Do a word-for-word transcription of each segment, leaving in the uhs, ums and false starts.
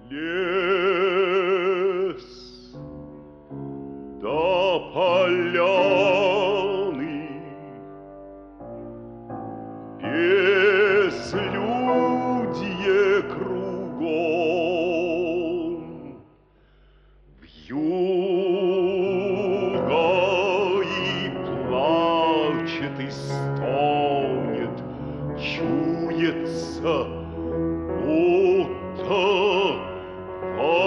Лес до поляны, безлюдье кругом, вьюга и плачет, и стонет, чуется, будто во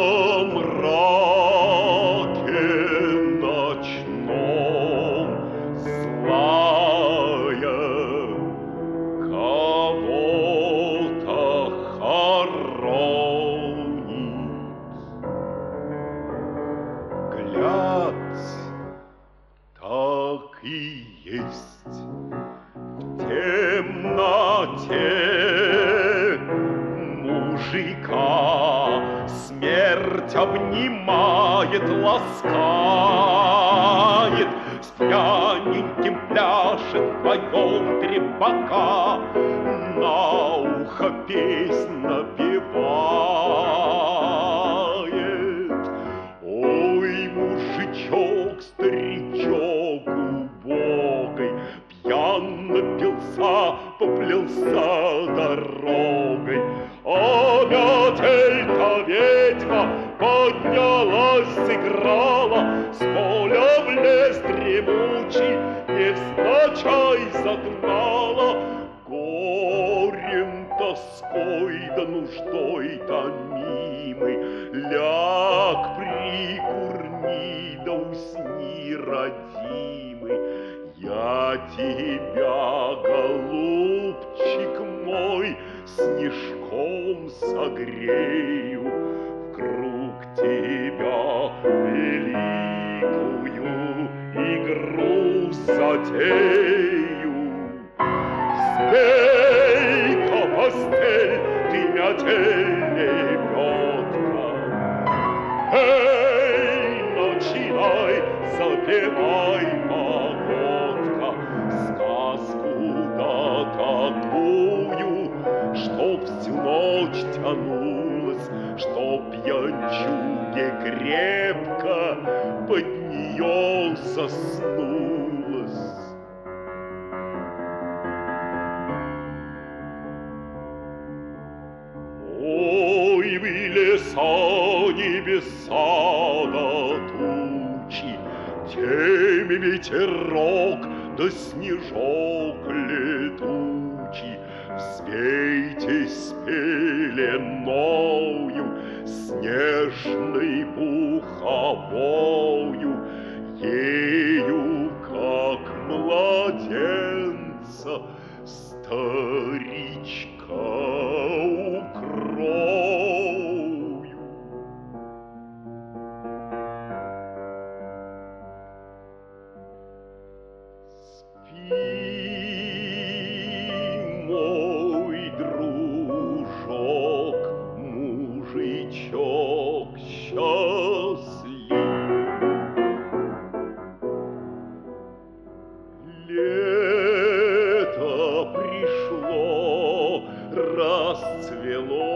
мраке ночном злая кого-то хоронит. Глядь, так и есть в темноте мужика смерть обнимает, ласкает, с пьяненьким пляшет вдвоем три бока, на ухо песнь напевает. Ой, мужичок, старичок убогой, пьян напился, поплелся дорогой. А метель-то ведьма поднялась, сыграла, с поля в лес дремучий невзначай загнала. Горем, тоской да нуждой томимый, ляг, прикурни да усни, родимый. Я тебя, голубчик мой, снежком согрею, вкруг тебя великую игру затею. Стелька, постель, ты метель лебедка, эй, начинай, запевай, погодка, сказку да такую, чтоб всю ночь тянулась, чтоб пьянчуге крепко под нее заснулась. Ой, вы леса, небеса да тучи, темя ветерок да снежок летучий, взвейтесь пеленою, снежной пуховою, ею, как младенца, старичка укрою. Спи, мой дружок, мужичок счастлив. Лето пришло, расцвело.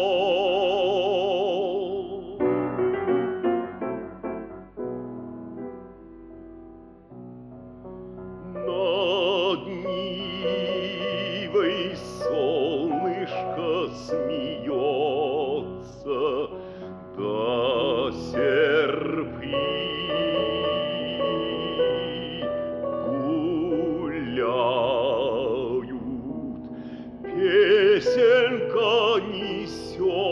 Над Нивой солнышко смеется, да серпы гуляют, песенка несет